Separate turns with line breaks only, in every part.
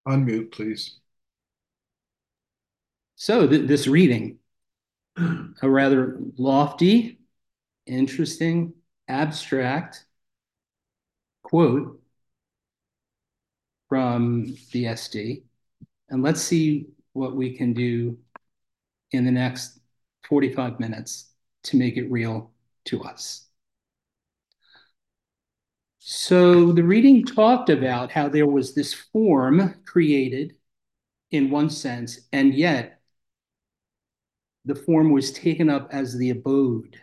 Unmute, please.
So this reading, a rather lofty, interesting, abstract quote from the SD. And let's see what we can do in the next 45 minutes to make it real to us. So the reading talked about how there was this form created in one sense, and yet the form was taken up as the abode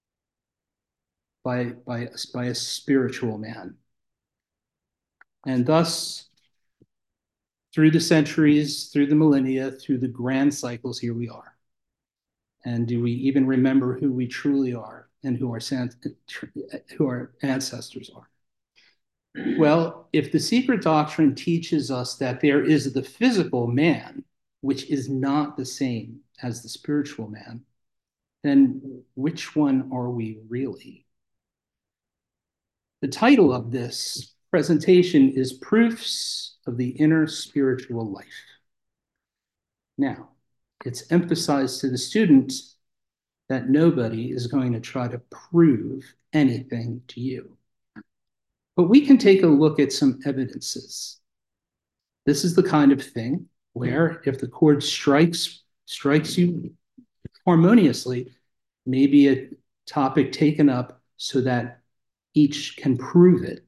by a spiritual man. And thus, through the centuries, through the millennia, through the grand cycles, here we are. And do we even remember who we truly are and who our ancestors are? Well, if the secret doctrine teaches us that there is the physical man, which is not the same as the spiritual man, then which one are we really? The title of this presentation is Proofs of the Inner Spiritual Life. Now, it's emphasized to the students that nobody is going to try to prove anything to you. But we can take a look at some evidences. This is the kind of thing where if the chord strikes you harmoniously, maybe a topic taken up so that each can prove it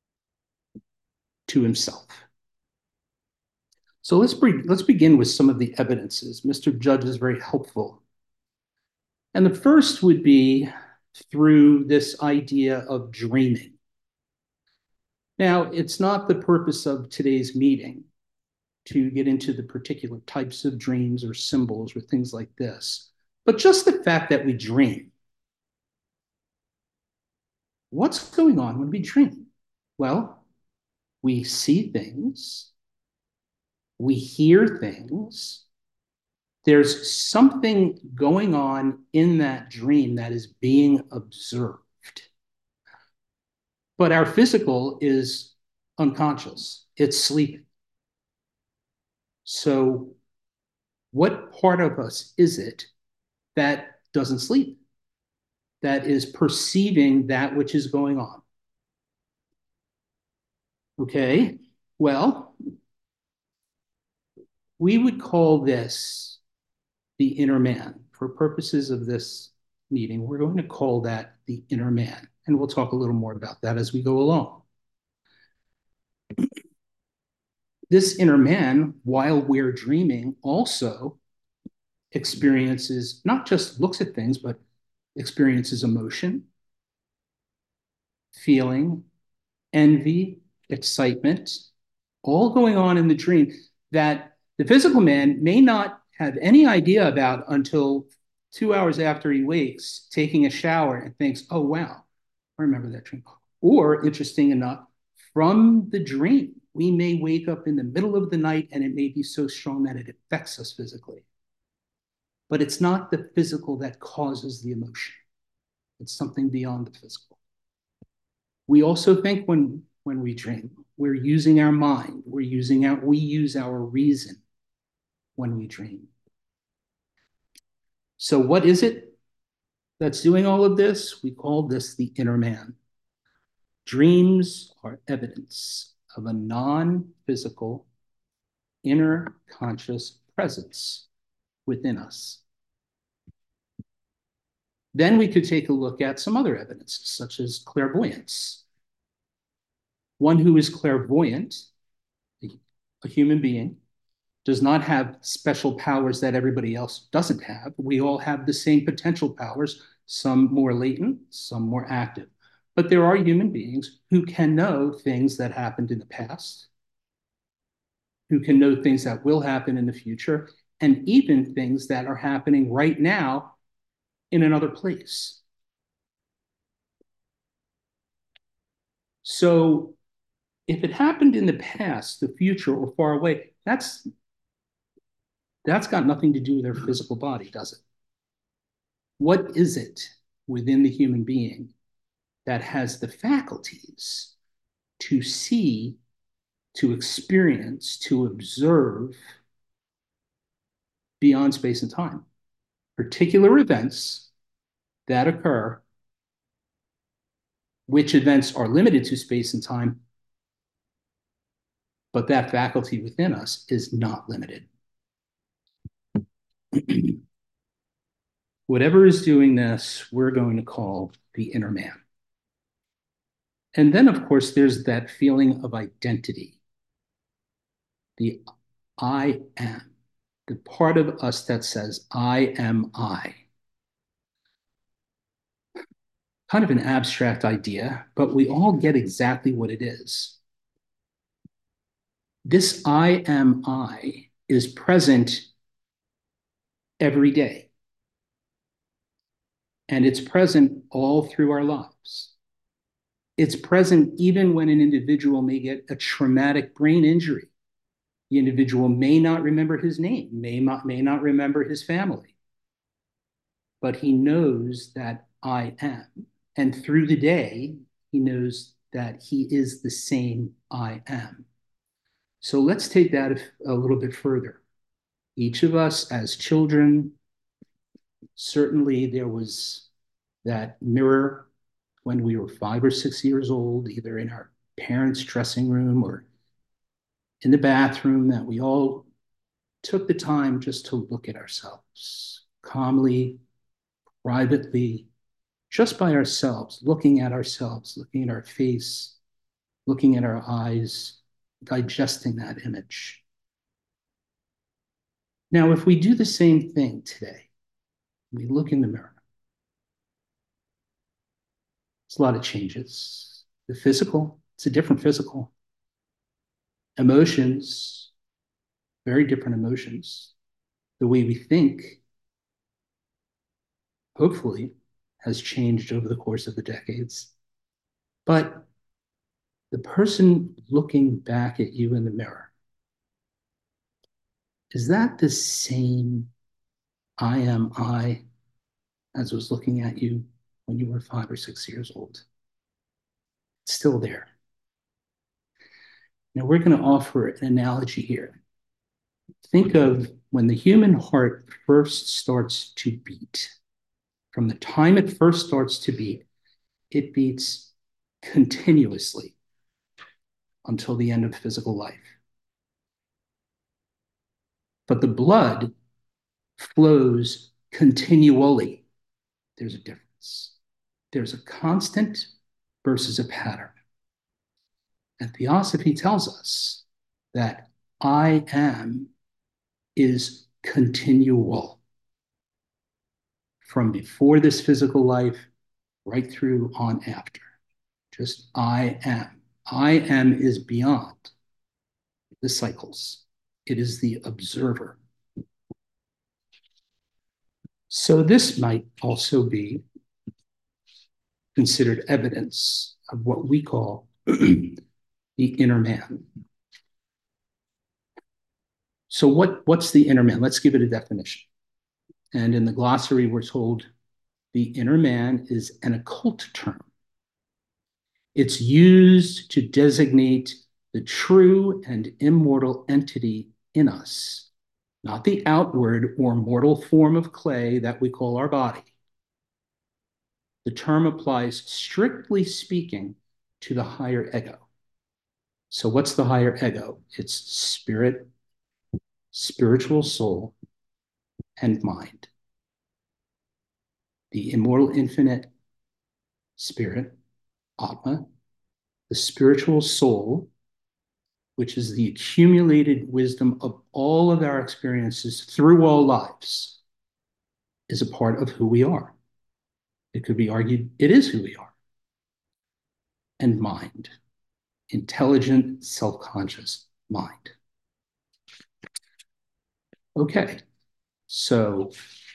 to himself. So let's begin with some of the evidences. Mr. Judge is very helpful. And the first would be through this idea of dreaming. Now, it's not the purpose of today's meeting to get into the particular types of dreams or symbols or things like this, but just the fact that we dream. What's going on when we dream? Well, we see things, we hear things. There's something going on in that dream that is being observed. But our physical is unconscious, it's sleeping. So, what part of us is it that doesn't sleep, that is perceiving that which is going on? Okay, well, we would call this the inner man. For purposes of this meeting, we're going to call that the inner man. And we'll talk a little more about that as we go along. This inner man, while we're dreaming, also experiences, not just looks at things, but experiences emotion, feeling, envy, excitement, all going on in the dream that the physical man may not have any idea about until 2 hours after he wakes, taking a shower and thinks, oh, wow, I remember that dream. Or, interesting enough, from the dream, we may wake up in the middle of the night and it may be so strong that it affects us physically. But it's not the physical that causes the emotion. It's something beyond the physical. We also think when we dream, we're using our mind, we use our reason when we dream. So what is it that's doing all of this? We call this the inner man. Dreams are evidence of a non-physical inner conscious presence within us. Then we could take a look at some other evidence, such as clairvoyance. One who is clairvoyant, a human being, does not have special powers that everybody else doesn't have. We all have the same potential powers, some more latent, some more active. But there are human beings who can know things that happened in the past, who can know things that will happen in the future, and even things that are happening right now in another place. So if it happened in the past, the future, or far away, that's got nothing to do with our physical body, does it? What is it within the human being that has the faculties to see to experience, to observe beyond space and time. Particular events that occur, which events are limited to space and time, but that faculty within us is not limited. Whatever is doing this, we're going to call the inner man. And then, of course, there's that feeling of identity, the I am, the part of us that says, I am I. Kind of an abstract idea, but we all get exactly what it is. This I am I is present every day. And it's present all through our lives. It's present even when an individual may get a traumatic brain injury. The individual may not remember his name, may not remember his family, but he knows that I am. And through the day, he knows that he is the same I am. So let's take that a little bit further. Each of us as children, certainly there was that mirror when we were 5 or 6 years old, either in our parents' dressing room or in the bathroom, that we all took the time just to look at ourselves calmly, privately, just by ourselves, looking at ourselves, looking at our face, looking at our eyes, digesting that image. Now, if we do the same thing today, we look in the mirror, it's a lot of changes. The physical, it's a different physical. Emotions, very different emotions. The way we think, hopefully, has changed over the course of the decades. But the person looking back at you in the mirror, is that the same I am I as was looking at you when you were 5 or 6 years old? It's still there. Now we're going to offer an analogy here. Think of when the human heart first starts to beat. From the time it first starts to beat, it beats continuously until the end of physical life. But the blood flows continually. There's a difference. There's a constant versus a pattern. And Theosophy tells us that I am is continual from before this physical life right through on after. Just I am. I am is beyond the cycles. It is the observer. So this might also be considered evidence of what we call the inner man. So what's the inner man? Let's give it a definition. And in the glossary, we're told the inner man is an occult term. It's used to designate the true and immortal entity in us, not the outward or mortal form of clay that we call our body. The term applies, strictly speaking, to the higher ego. So what's the higher ego? It's spirit, spiritual soul, and mind. The immortal infinite spirit, Atma, the spiritual soul, which is the accumulated wisdom of all of our experiences through all lives, is a part of who we are. It could be argued it is who we are. And mind, intelligent, self-conscious mind. Okay, so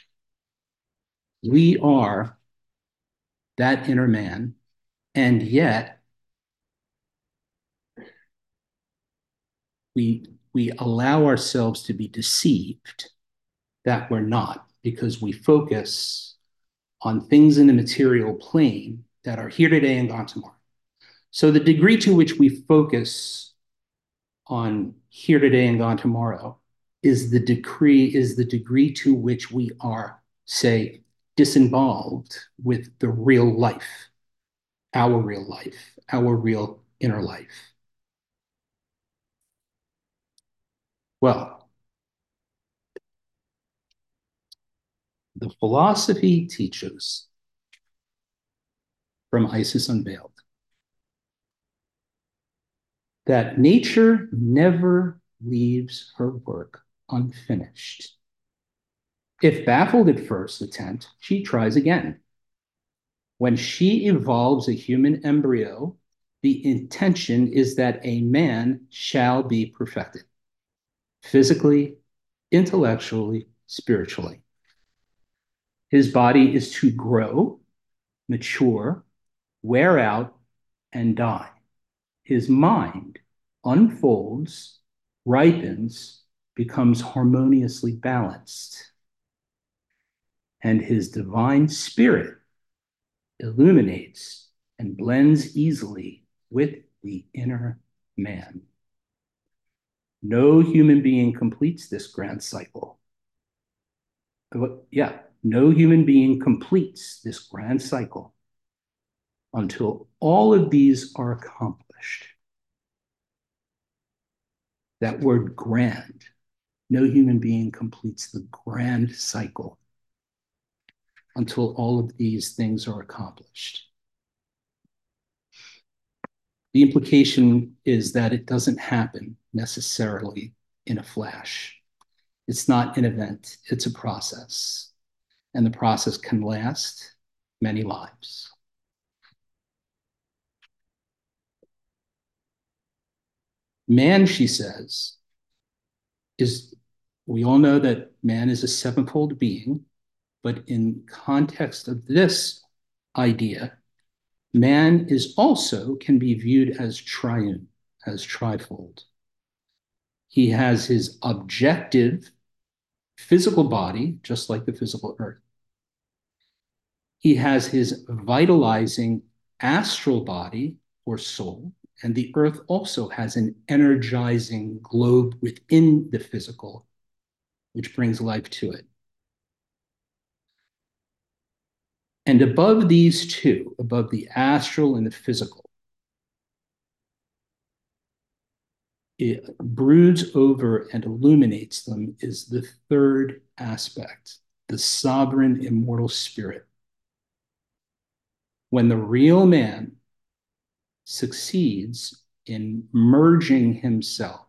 we are that inner man, and yet we allow ourselves to be deceived that we're not, because we focus on things in the material plane that are here today and gone tomorrow. So the degree to which we focus on here today and gone tomorrow is the degree to which we are, say, disinvolved with the real life, our real inner life. Well, the philosophy teaches from Isis Unveiled that nature never leaves her work unfinished. If baffled at first attempt, she tries again. When she evolves a human embryo, the intention is that a man shall be perfected, physically, intellectually, spiritually. His body is to grow, mature, wear out, and die. His mind unfolds, ripens, becomes harmoniously balanced, and his divine spirit illuminates and blends easily with the inner man. No human being completes this grand cycle. Yeah, no human being completes this grand cycle until all of these are accomplished. That word grand, no human being completes the grand cycle until all of these things are accomplished. The implication is that it doesn't happen necessarily in a flash. It's not an event, it's a process. And the process can last many lives. Man, she says, we all know that man is a sevenfold being, but in context of this idea, man is also can be viewed as triune, as trifold. He has his objective physical body, just like the physical earth. He has his vitalizing astral body or soul, and the earth also has an energizing globe within the physical, which brings life to it. And above these two, above the astral and the physical, it broods over and illuminates them is the third aspect, the sovereign immortal spirit. When the real man succeeds in merging himself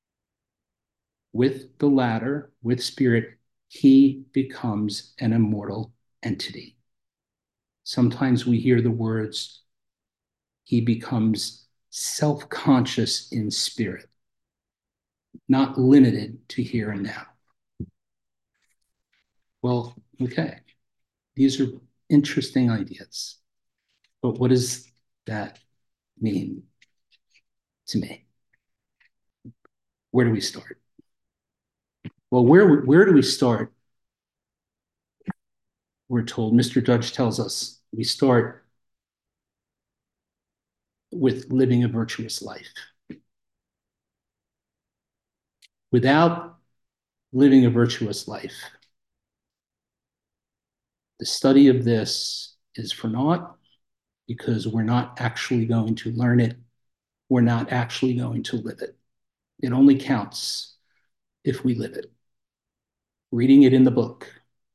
with the latter, with spirit, he becomes an immortal entity. Sometimes we hear the words, he becomes self-conscious in spirit, not limited to here and now. Well, okay, these are interesting ideas, but what does that mean to me? Where do we start? Well, where do we start? We're told, Mr. Judge tells us, we start with living a virtuous life. Without living a virtuous life, the study of this is for naught because we're not actually going to learn it. We're not actually going to live it. It only counts if we live it. Reading it in the book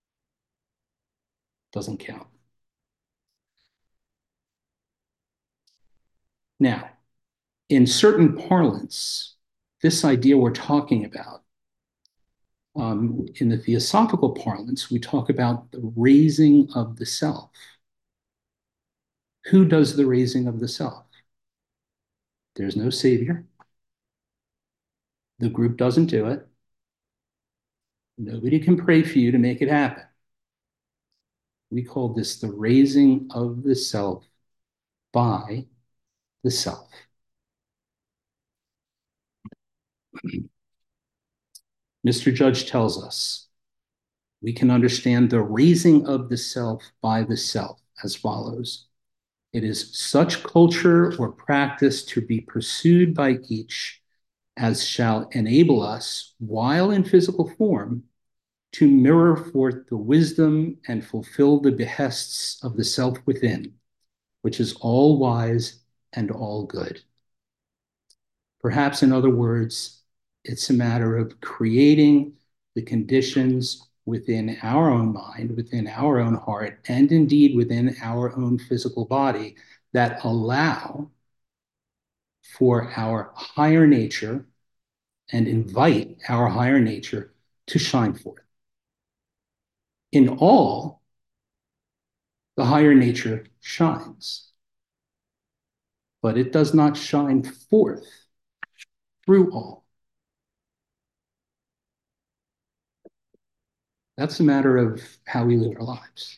doesn't count. Now, in certain parlance, this idea we're talking about, in the theosophical parlance, we talk about the raising of the self. Who does the raising of the self? There's no savior. The group doesn't do it. Nobody can pray for you to make it happen. We call this the raising of the self by the self. Mr. Judge tells us we can understand the raising of the self by the self as follows. It is such culture or practice to be pursued by each as shall enable us, while in physical form, to mirror forth the wisdom and fulfill the behests of the self within, which is all wise and all good. Perhaps, in other words, it's a matter of creating the conditions within our own mind, within our own heart, and indeed within our own physical body that allow for our higher nature and invite our higher nature to shine forth. In all, the higher nature shines, but it does not shine forth through all. That's a matter of how we live our lives.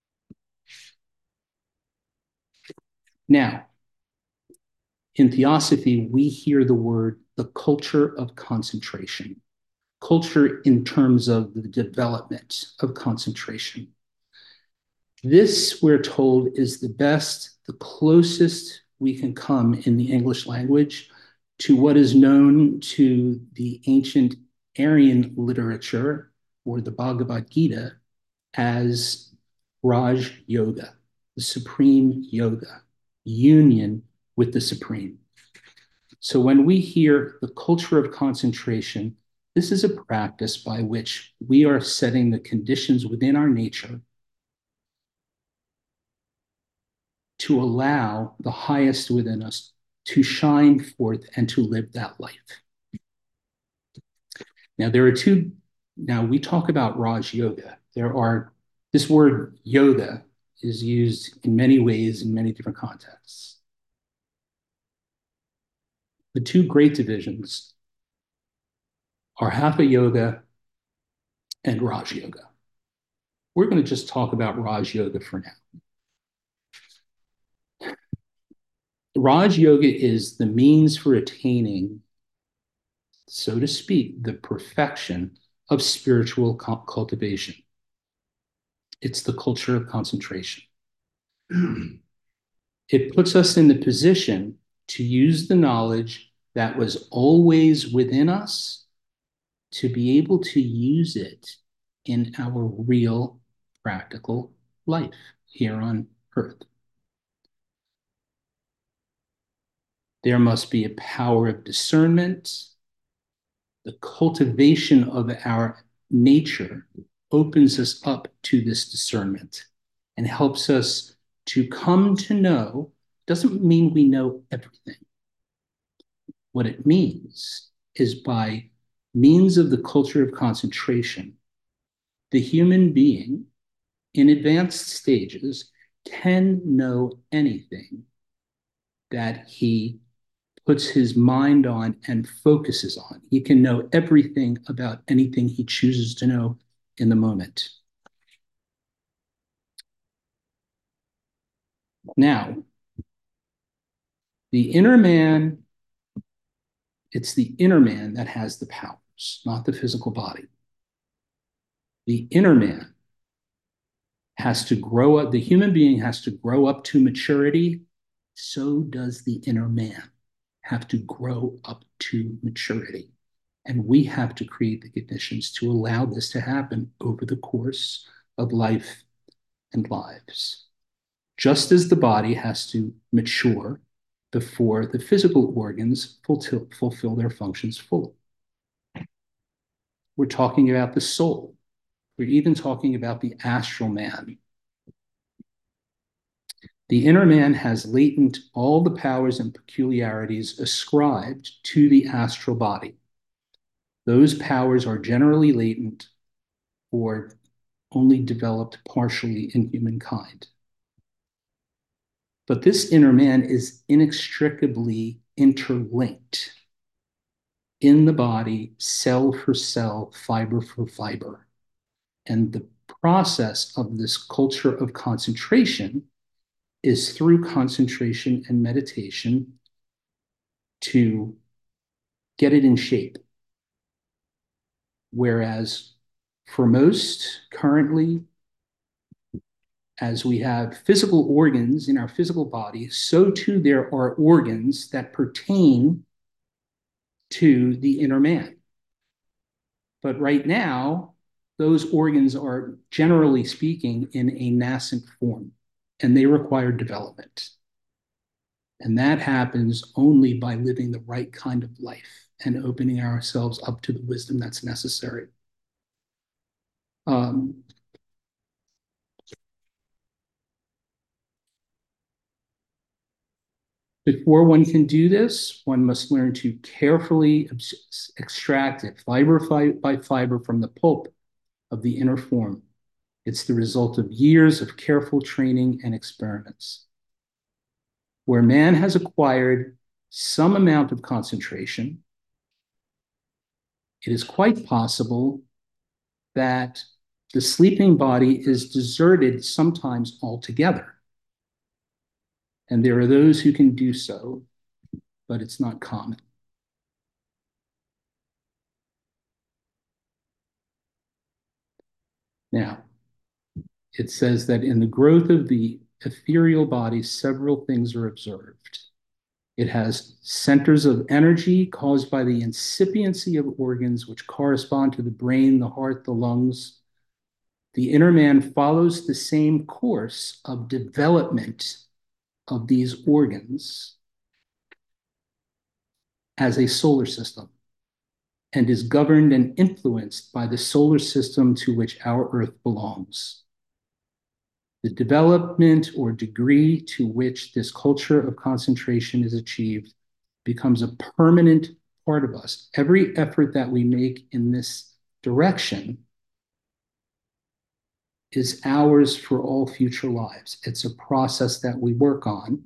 Now, in Theosophy, we hear the word the culture of concentration, culture in terms of the development of concentration. This, we're told, is the best, the closest we can come in the English language to what is known to the ancient Aryan literature or the Bhagavad Gita as Raj Yoga, the supreme yoga, union with the supreme. So when we hear the culture of concentration, this is a practice by which we are setting the conditions within our nature to allow the highest within us to shine forth and to live that life. Now, now we talk about Raj Yoga. This word yoga is used in many ways in many different contexts. The two great divisions are Hatha Yoga and Raj Yoga. We're going to just talk about Raj Yoga for now. Raj Yoga is the means for attaining, so to speak, the perfection of spiritual cultivation. It's the culture of concentration. It puts us in the position to use the knowledge that was always within us to be able to use it in our real practical life here on earth. There must be a power of discernment. The cultivation of our nature opens us up to this discernment and helps us to come to know. Doesn't mean we know everything. What it means is by means of the culture of concentration, the human being in advanced stages can know anything that he puts his mind on and focuses on. He can know everything about anything he chooses to know in the moment. Now, the inner man, it's the inner man that has the powers, not the physical body. The inner man has to grow up, the human being has to grow up to maturity. So does the inner man have to grow up to maturity. And we have to create the conditions to allow this to happen over the course of life and lives. Just as the body has to mature before the physical organs fulfill their functions fully. We're talking about the soul. We're even talking about the astral man. The inner man has latent all the powers and peculiarities ascribed to the astral body. Those powers are generally latent or only developed partially in humankind. But this inner man is inextricably interlinked in the body, cell for cell, fiber for fiber. And the process of this culture of concentration is through concentration and meditation to get it in shape. Whereas for most currently, as we have physical organs in our physical body, so too there are organs that pertain to the inner man. But right now, those organs are, generally speaking, in a nascent form, and they require development. And that happens only by living the right kind of life and opening ourselves up to the wisdom that's necessary. Before one can do this, one must learn to carefully extract it fiber by fiber from the pulp of the inner form. It's the result of years of careful training and experiments. Where man has acquired some amount of concentration, it is quite possible that the sleeping body is deserted sometimes altogether. And there are those who can do so, but it's not common. Now, it says that in the growth of the ethereal body, several things are observed. It has centers of energy caused by the incipiency of organs which correspond to the brain, the heart, the lungs. The inner man follows the same course of development of these organs as a solar system and is governed and influenced by the solar system to which our Earth belongs. The development or degree to which this culture of concentration is achieved becomes a permanent part of us. Every effort that we make in this direction is ours for all future lives. It's a process that we work on.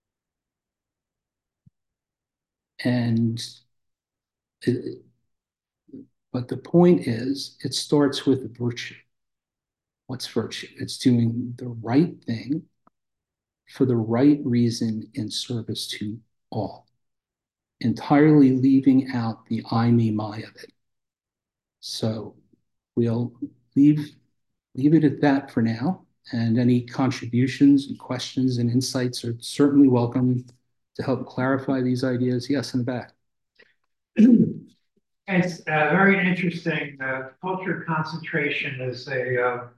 But the point is, it starts with virtue. What's virtue? It's doing the right thing for the right reason in service to all, entirely leaving out the I, me, my of it. So we'll leave it at that for now. And any contributions and questions and insights are certainly welcome to help clarify these ideas. Yes, in the back.
It's very interesting. Culture concentration is a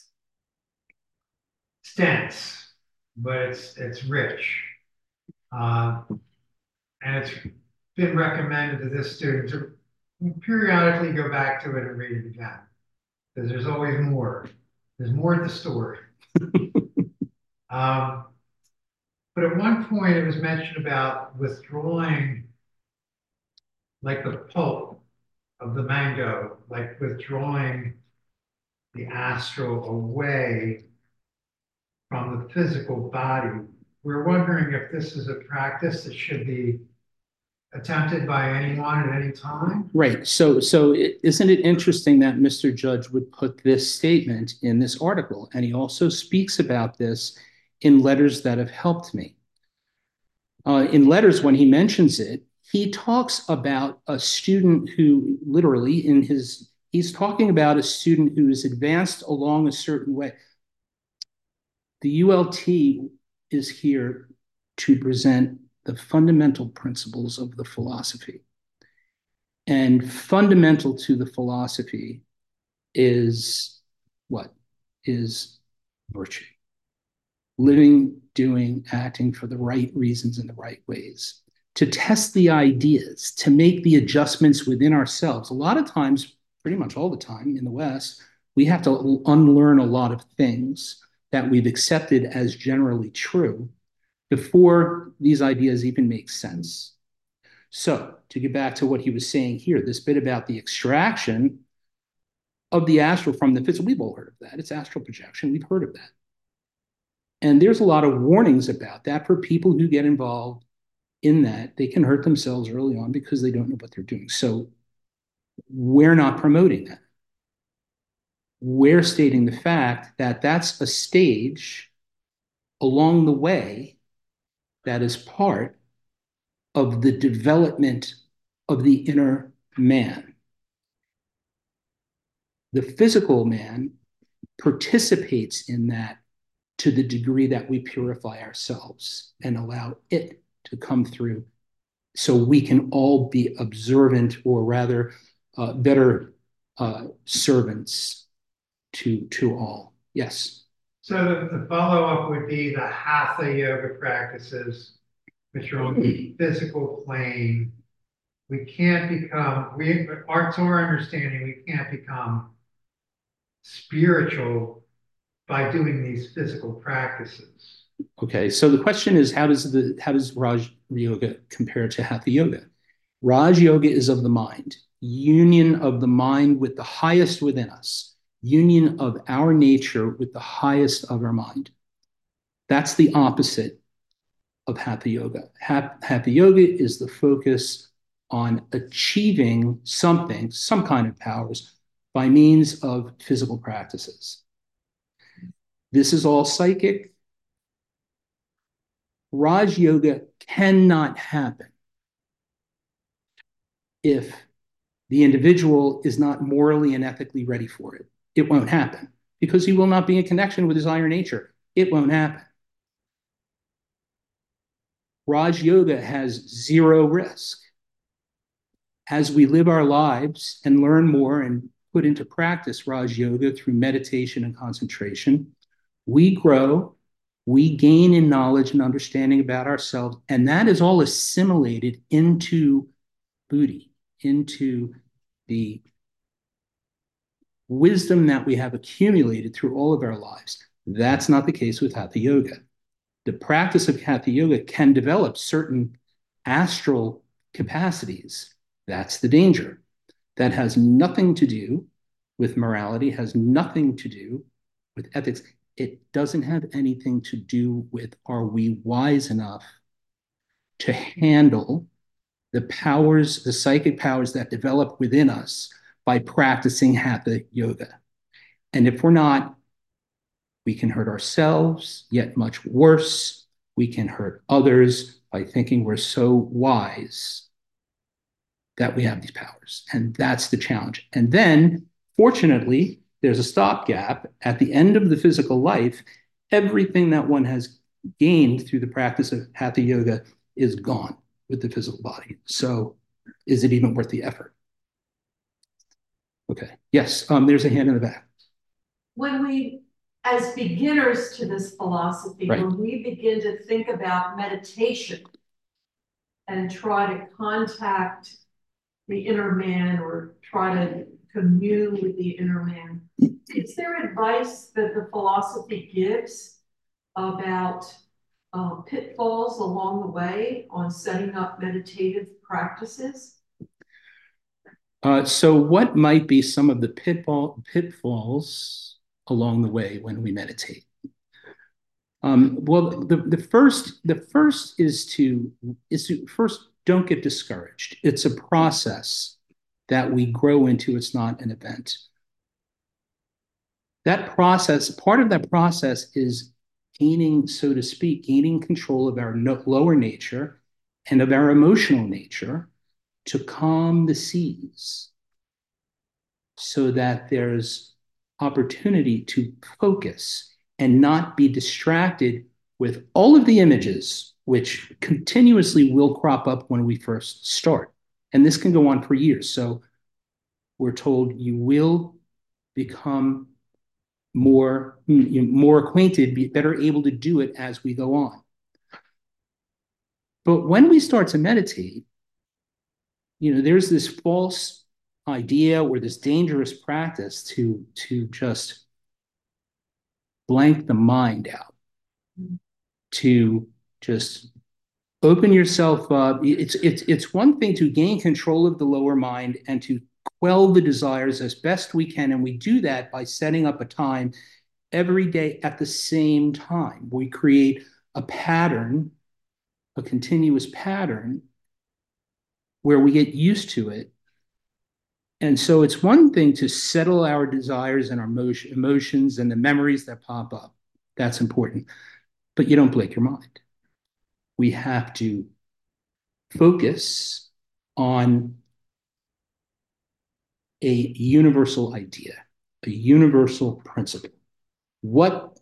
dense, but it's rich, and it's been recommended to this student to periodically go back to it and read it again, because there's always more. There's more to the story. But at one point, it was mentioned about withdrawing, like the pulp of the mango, like withdrawing the astral away from the physical body. We're wondering if this is a practice that should be attempted by anyone at any time.
Right. So isn't it interesting that Mr. Judge would put this statement in this article? And he also speaks about this in letters that have helped me. In letters, when he mentions it, he talks about a student who literally he's talking about a student who is advanced along a certain way. The ULT is here to present the fundamental principles of the philosophy. And fundamental to the philosophy is what? Is virtue. Living, doing, acting for the right reasons in the right ways. To test the ideas, to make the adjustments within ourselves. A lot of times, pretty much all the time in the West, we have to unlearn a lot of things that we've accepted as generally true before these ideas even make sense. So, to get back to what he was saying here, this bit about the extraction of the astral from the physical, we've all heard of that. It's astral projection. We've heard of that. And there's a lot of warnings about that for people who get involved in that. They can hurt themselves early on because they don't know what they're doing. So, we're not promoting that. We're stating the fact that that's a stage along the way that is part of the development of the inner man. The physical man participates in that to the degree that we purify ourselves and allow it to come through so we can all be observant, or rather better servants to all. Yes.
So the follow-up would be the hatha yoga practices, which are on the physical plane. We can't become, to our understanding, we can't become spiritual by doing these physical practices.
Okay, so the question is, how does Raj Yoga compare to Hatha Yoga? Raj Yoga is of the mind, union of the mind with the highest within us, union of our nature with the highest of our mind. That's the opposite of Hatha Yoga. Hatha Yoga is the focus on achieving something, some kind of powers, by means of physical practices. This is all psychic. Raj Yoga cannot happen if the individual is not morally and ethically ready for it. It won't happen because he will not be in connection with his higher nature. It won't happen. Raj Yoga has zero risk. As we live our lives and learn more and put into practice Raj Yoga through meditation and concentration, we grow, we gain in knowledge and understanding about ourselves, and that is all assimilated into buddhi, into the wisdom that we have accumulated through all of our lives. That's not the case with Hatha Yoga. The practice of Hatha Yoga can develop certain astral capacities. That's the danger. That has nothing to do with morality, has nothing to do with ethics. It doesn't have anything to do with, are we wise enough to handle the powers, the psychic powers that develop within us by practicing Hatha Yoga. And if we're not, we can hurt ourselves, yet much worse, we can hurt others by thinking we're so wise that we have these powers. And that's the challenge. And then, fortunately, there's a stopgap. At the end of the physical life, everything that one has gained through the practice of Hatha Yoga is gone with the physical body. So is it even worth the effort? Okay. Yes, there's a hand in the back.
When we, as beginners to this philosophy,
right.
When we begin to think about meditation and try to contact the inner man or try to commune with the inner man, is there advice that the philosophy gives about pitfalls along the way on setting up meditative practices?
So what might be some of the pitfalls along the way when we meditate? Well, the first is to first, don't get discouraged. It's a process that we grow into. It's not an event. That process, part of that process is gaining, so to speak, gaining control of our lower nature and of our emotional nature to calm the seas so that there's opportunity to focus and not be distracted with all of the images which continuously will crop up when we first start. And this can go on for years. So we're told you will become more acquainted, be better able to do it as we go on. But when we start to meditate, there's this false idea or this dangerous practice to just blank the mind out, to just open yourself up. It's one thing to gain control of the lower mind and to quell the desires as best we can, and we do that by setting up a time every day at the same time. We create a pattern, a continuous pattern, where we get used to it. And so it's one thing to settle our desires and our emotions and the memories that pop up. That's important. But you don't blank your mind. We have to focus on a universal idea, a universal principle. What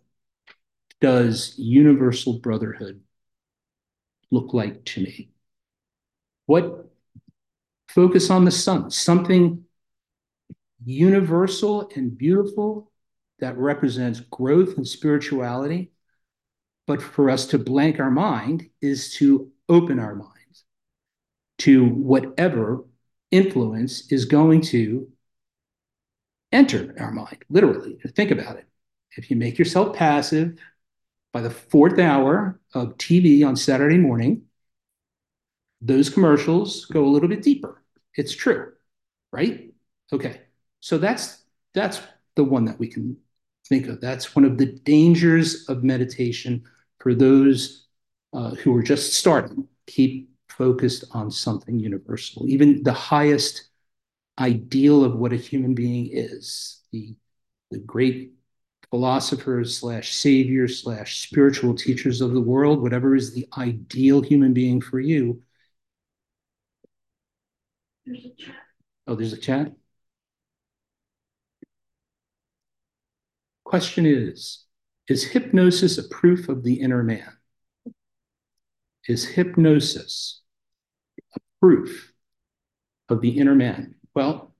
does universal brotherhood look like to me? What focus on the sun, something universal and beautiful that represents growth and spirituality. But for us to blank our mind is to open our minds to whatever influence is going to enter our mind, literally. Think about it. If you make yourself passive by the fourth hour of TV on Saturday morning, those commercials go a little bit deeper. It's true, right? Okay. So that's the one that we can think of. That's one of the dangers of meditation for those who are just starting. Keep focused on something universal, even the highest ideal of what a human being is. The great philosophers slash saviors slash spiritual teachers of the world, whatever is the ideal human being for you.
There's a chat.
Oh, there's a chat. Question is hypnosis a proof of the inner man? Is hypnosis a proof of the inner man? Well,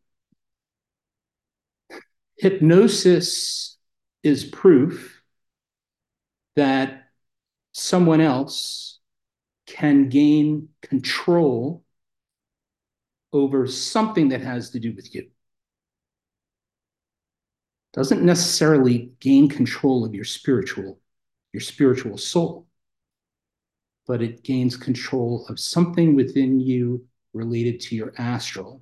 hypnosis is proof that someone else can gain control over something that has to do with you. Doesn't necessarily gain control of your spiritual soul, but it gains control of something within you related to your astral,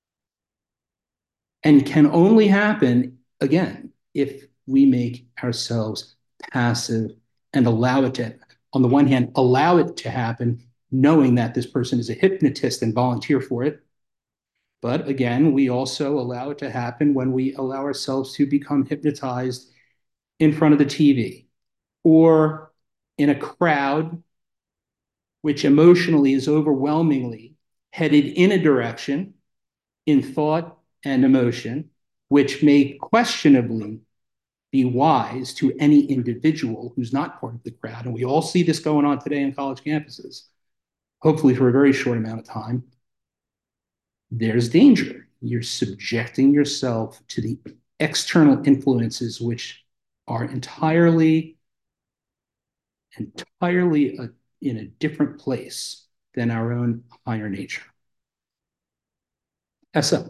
and can only happen, again, if we make ourselves passive and allow it to, on the one hand, allow it to happen, knowing that this person is a hypnotist and volunteer for it. But again, we also allow it to happen when we allow ourselves to become hypnotized in front of the TV or in a crowd which emotionally is overwhelmingly headed in a direction in thought and emotion, which may questionably be wise to any individual who's not part of the crowd. And we all see this going on today in college campuses, hopefully for a very short amount of time. There's danger. You're subjecting yourself to the external influences, which are entirely in a different place than our own higher nature. SM.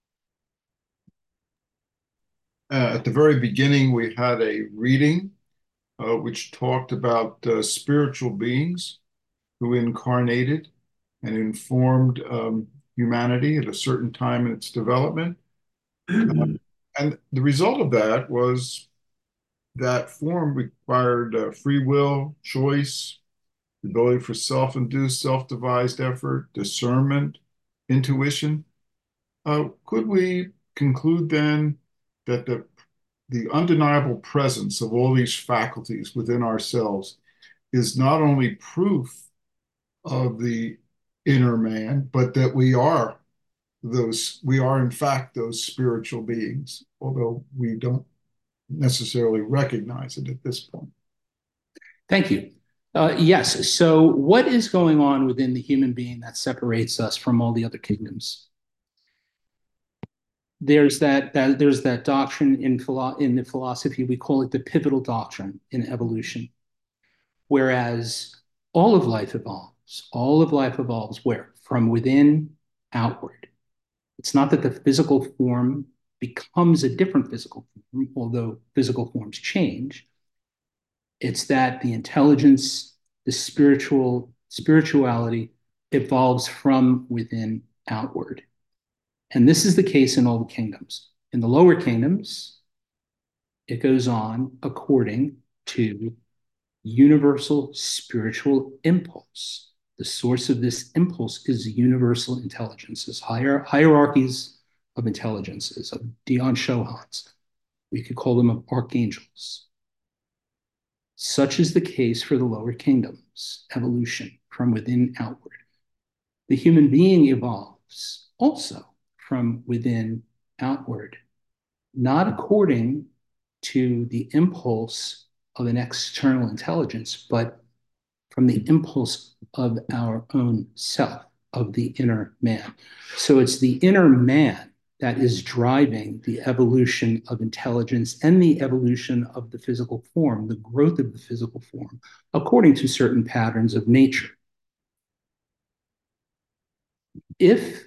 At the very beginning, we had a reading which talked about spiritual beings who incarnated and informed humanity at a certain time in its development. And the result of that was that form required free will, choice, the ability for self-induced, self-devised effort, discernment, intuition. Could we conclude then that the undeniable presence of all these faculties within ourselves is not only proof of the inner man, but that we are in fact those spiritual beings, although we don't necessarily recognize it at this point?
Thank you. Yes. So what is going on within the human being that separates us from all the other kingdoms? There's that doctrine in the philosophy, we call it the pivotal doctrine in evolution. Whereas all of life evolves where? From within outward. It's not that the physical form becomes a different physical form, although physical forms change. It's that the intelligence, the spirituality evolves from within outward. And this is the case in all the kingdoms. In the lower kingdoms, it goes on according to universal spiritual impulse. The source of this impulse is universal intelligences, hierarchies of intelligences, of Dion Shohans. We could call them archangels. Such is the case for the lower kingdoms, evolution from within outward. The human being evolves also from within outward, not according to the impulse of an external intelligence, but from the impulse of our own self. of the inner man. So it's the inner man that is driving the evolution of intelligence and the evolution of the physical form, the growth of the physical form, according to certain patterns of nature. If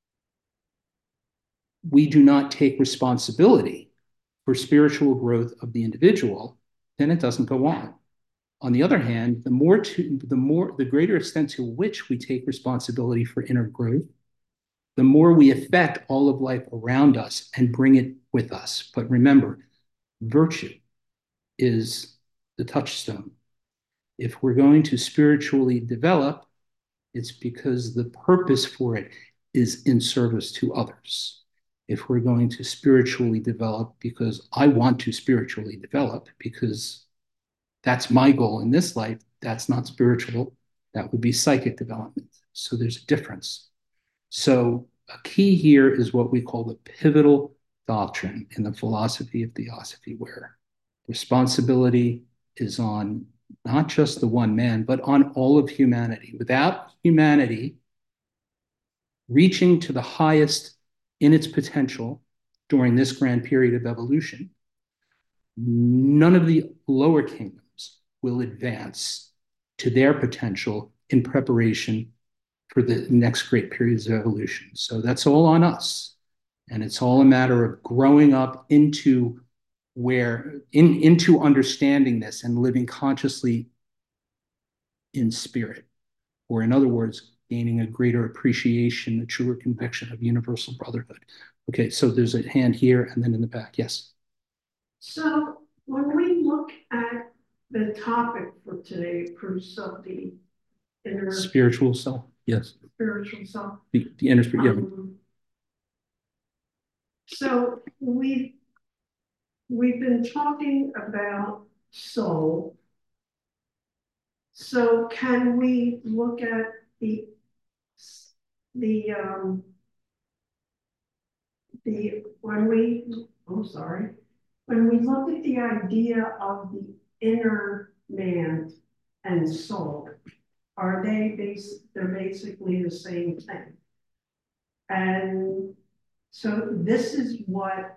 we do not take responsibility for spiritual growth of the individual, then it doesn't go on. On the other hand, the greater extent to which we take responsibility for inner growth, the more we affect all of life around us and bring it with us. But remember, virtue is the touchstone. If we're going to spiritually develop, it's because the purpose for it is in service to others. If we're going to spiritually develop because I want to spiritually develop, because that's my goal in this life, that's not spiritual. That would be psychic development. So there's a difference. So a key here is what we call the pivotal doctrine in the philosophy of theosophy, where responsibility is on not just the one man, but on all of humanity. Without humanity reaching to the highest in its potential during this grand period of evolution, none of the lower kingdoms will advance to their potential in preparation for the next great periods of evolution. So that's all on us. And it's all a matter of growing up into into understanding this and living consciously in spirit, or in other words, gaining a greater appreciation, a truer conviction of universal brotherhood. Okay, so there's a hand here and then in the back. Yes.
So when we look at the topic for today, proofs of the inner
Spiritual self. Yes.
spiritual self.
The inner spirit. Yeah.
So we've been talking about soul. So can we look at when we look at the idea of the inner man and soul, they're basically the same thing. And so this is what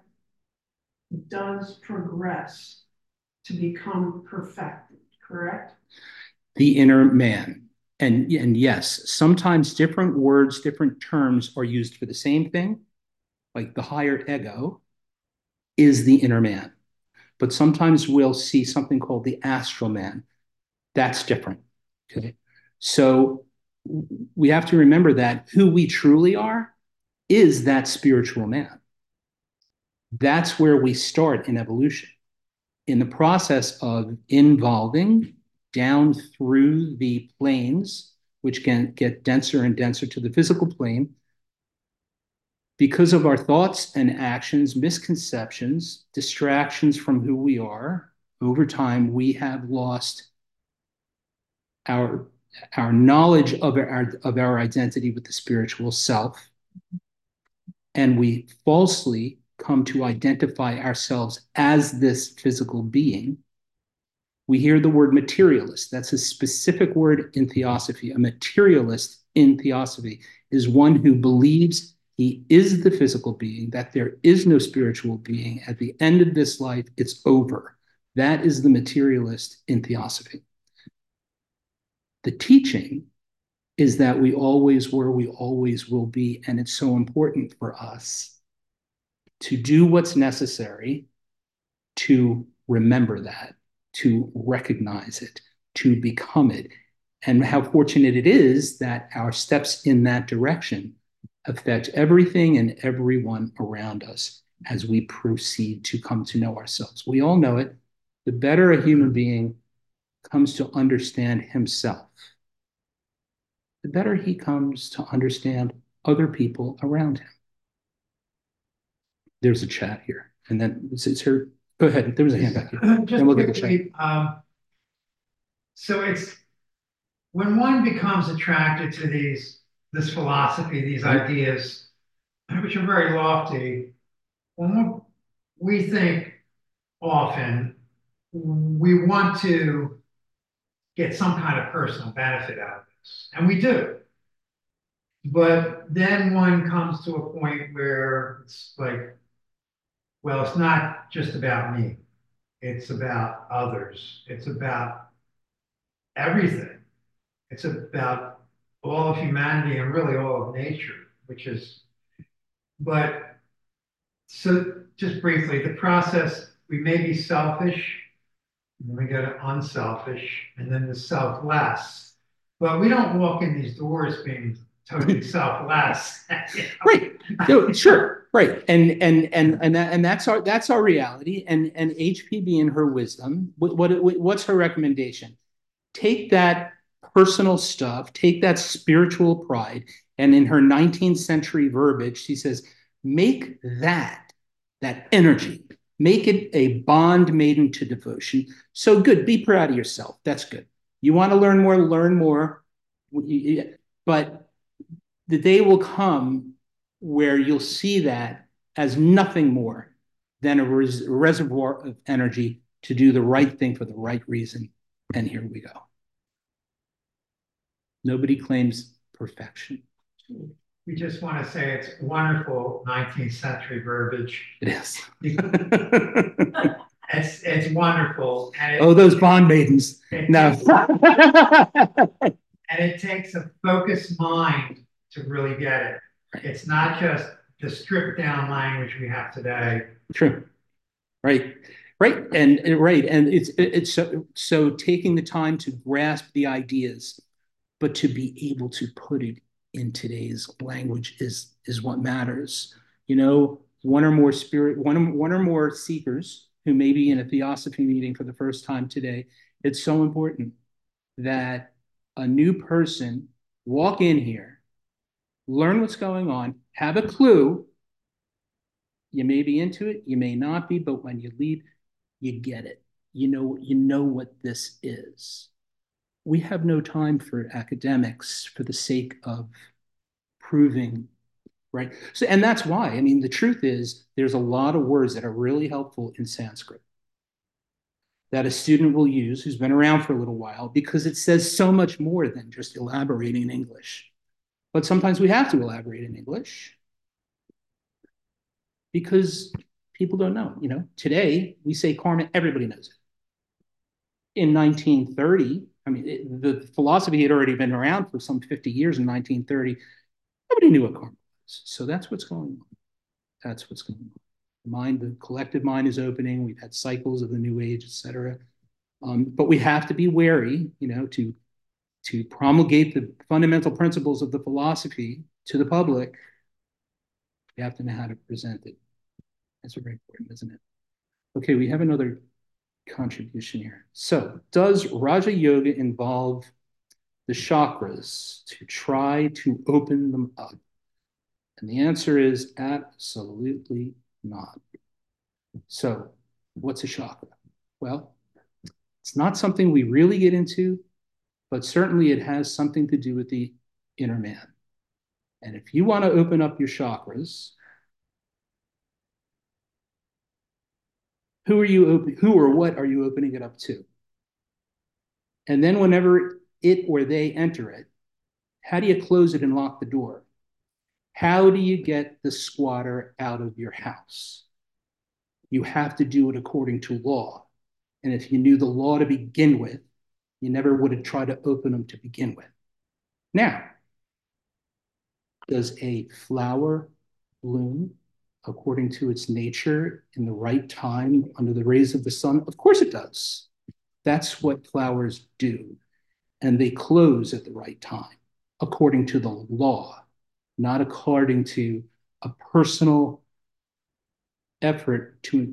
does progress to become perfected, correct?
The inner man. And yes, sometimes different words, different terms are used for the same thing, like the higher ego is the inner man. But sometimes we'll see something called the astral man. That's different. Okay. So we have to remember that who we truly are is that spiritual man. That's where we start in evolution. In the process of evolving down through the planes, which can get denser and denser to the physical plane, because of our thoughts and actions, misconceptions, distractions from who we are, over time, we have lost our knowledge of our identity with the spiritual self. And we falsely come to identify ourselves as this physical being. We hear the word materialist. That's a specific word in theosophy. A materialist in theosophy is one who believes he is the physical being, that there is no spiritual being. At the end of this life, it's over. That is the materialist in theosophy. The teaching is that we always were, we always will be, and it's so important for us to do what's necessary to remember that, to recognize it, to become it. And how fortunate it is that our steps in that direction affect everything and everyone around us as we proceed to come to know ourselves. We all know it. The better a human being comes to understand himself, the better he comes to understand other people around him. There's a chat here. And then it's her. Go ahead. There was a hand back here.
Just
Then we'll get the
quickly, so it's when one becomes attracted to this philosophy, these ideas, which are very lofty, when we think often we want to get some kind of personal benefit out of this, and we do. But then one comes to a point where it's like, well, it's not just about me. It's about others. It's about everything. It's about all of humanity and really all of nature, which is, but so just briefly, the process, we may be selfish, and then we go to unselfish, and then the selfless. But we don't walk in these doors being totally selfless.
Right. No, sure. Right. And that's our reality. And HPB in her wisdom, what's her recommendation? Take that personal stuff, take that spiritual pride, and in her 19th century verbiage, she says, make that energy, make it a bond made into devotion. So good, be proud of yourself. That's good. You want to learn more. But the day will come where you'll see that as nothing more than a reservoir of energy to do the right thing for the right reason. And here we go. Nobody claims perfection.
We just want to say it's wonderful 19th century verbiage.
It is.
It's wonderful. And
oh, those bond maidens. No.
And it takes a focused mind to really get it. It's not just the stripped down language we have today.
True. Right. And it's so taking the time to grasp the ideas, but to be able to put it in today's language is what matters. You know, one or more seekers who may be in a theosophy meeting for the first time today, it's so important that a new person walk in here, learn what's going on, have a clue. You may be into it, you may not be, but when you leave, you get it. You know what this is. We have no time for academics for the sake of proving, right? So, and that's why, I mean, the truth is there's a lot of words that are really helpful in Sanskrit that a student will use who's been around for a little while because it says so much more than just elaborating in English. But sometimes we have to elaborate in English because people don't know. You know, today we say karma, everybody knows it. In 1930, I mean, the philosophy had already been around for some 50 years in 1930. Nobody knew what karma was. So that's what's going on. That's what's going on. The collective mind is opening. We've had cycles of the new age, et cetera. But we have to be wary, you know, to promulgate the fundamental principles of the philosophy to the public. You have to know how to present it. That's very important, isn't it? Okay, we have another contribution here. So, does Raja Yoga involve the chakras to try to open them up? And the answer is absolutely not. So, what's a chakra? Well, it's not something we really get into, but certainly it has something to do with the inner man. And if you want to open up your chakras, who or what are you opening it up to? And then whenever it or they enter it, how do you close it and lock the door? How do you get the squatter out of your house? You have to do it according to law. And if you knew the law to begin with, you never would have tried to open them to begin with. Now, does a flower bloom according to its nature in the right time under the rays of the sun? Of course it does. That's what flowers do. And they close at the right time according to the law, not according to a personal effort to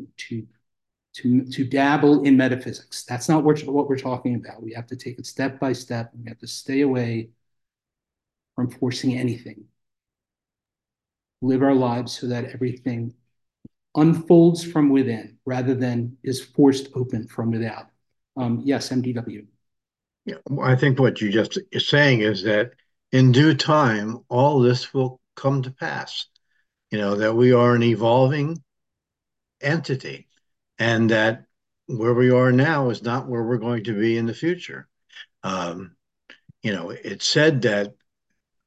dabble in metaphysics. That's not what we're talking about. We have to take it step by step. We have to stay away from forcing anything. Live our lives so that everything unfolds from within rather than is forced open from without. Yes, MDW.
Yeah, I think what you just is saying is that in due time, all this will come to pass. You know, that we are an evolving entity and that where we are now is not where we're going to be in the future. You know, it's said that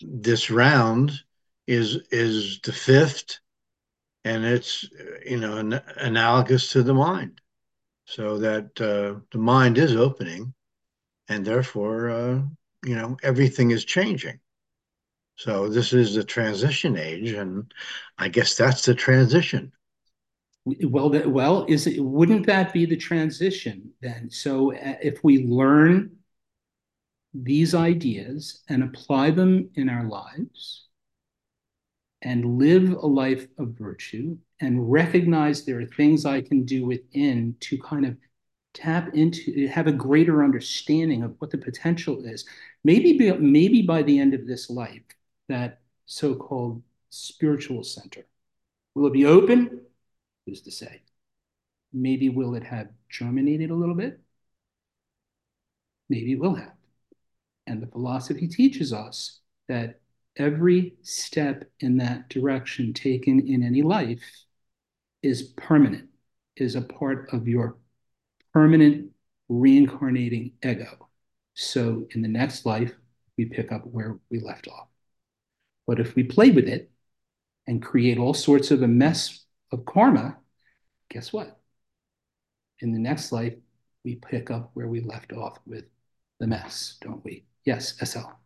this round is the fifth, and it's analogous to the mind, so that the mind is opening, and therefore everything is changing. So this is the transition age, and I guess that's the transition.
Well, wouldn't that be the transition then? So if we learn these ideas and apply them in our lives and live a life of virtue and recognize there are things I can do within to kind of tap into, have a greater understanding of what the potential is. Maybe by the end of this life, that so-called spiritual center, will it be open? Who's to say? Maybe will it have germinated a little bit? Maybe it will have. And the philosophy teaches us that every step in that direction taken in any life is permanent, is a part of your permanent reincarnating ego. So in the next life, we pick up where we left off. But if we play with it and create all sorts of a mess of karma, guess what? In the next life, we pick up where we left off with the mess, don't we? Yes, SL.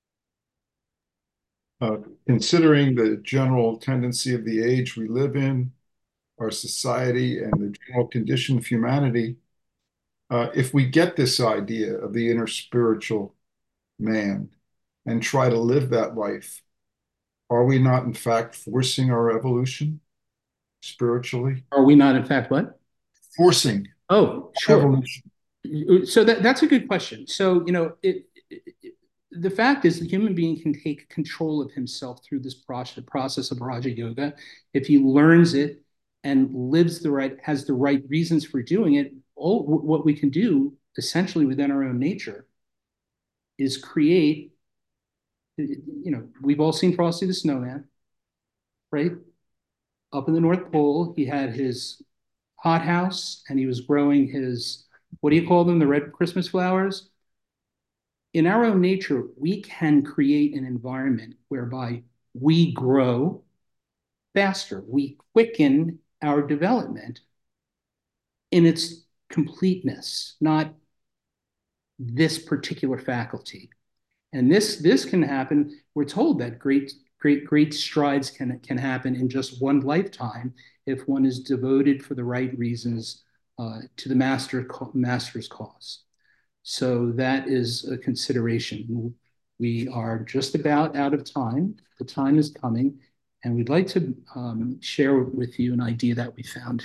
Considering the general tendency of the age we live in, our society, and the general condition of humanity, if we get this idea of the inner spiritual man and try to live that life, are we not, in fact, forcing our evolution spiritually?
Are we not, in fact, what?
Forcing
Oh, sure.
evolution.
So that's a good question. So, the fact is the human being can take control of himself through this process of Raja Yoga. If he learns it and has the right reasons for doing it, all what we can do essentially within our own nature is create, we've all seen Frosty the Snowman, right? Up in the North Pole, he had his hothouse and he was growing his, what do you call them? The red Christmas flowers. In our own nature, we can create an environment whereby we grow faster. We quicken our development in its completeness, not this particular faculty. And this can happen. We're told that great strides can happen in just one lifetime if one is devoted for the right reasons to the master's cause. So that is a consideration. We are just about out of time. The time is coming, and we'd like to share with you an idea that we found.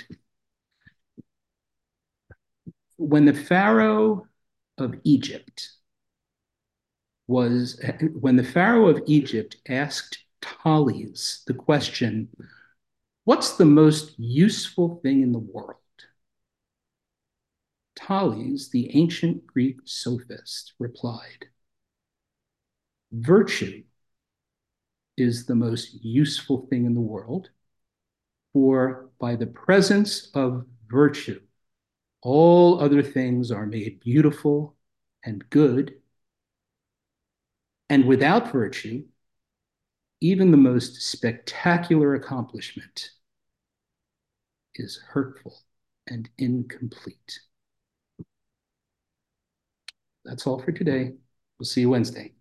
When the Pharaoh of Egypt asked Thales the question, what's the most useful thing in the world? Thales, the ancient Greek sophist, replied, virtue is the most useful thing in the world, for by the presence of virtue, all other things are made beautiful and good. And without virtue, even the most spectacular accomplishment is hurtful and incomplete. That's all for today. We'll see you Wednesday.